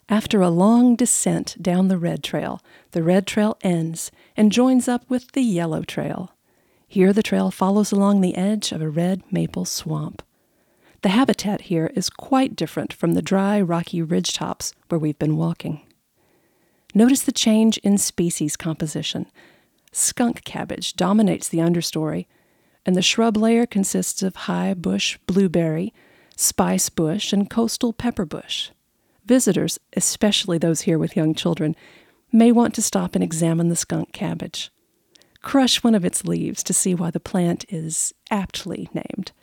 After a long descent down the red trail ends and joins up with the yellow trail. Here the trail follows along the edge of a red maple swamp. The habitat here is quite different from the dry, rocky ridgetops where we've been walking. Notice the change in species composition. Skunk cabbage dominates the understory, and the shrub layer consists of high bush blueberry, spice bush, and coastal pepper bush. Visitors, especially those here with young children, may want to stop and examine the skunk cabbage. Crush one of its leaves to see why the plant is aptly named.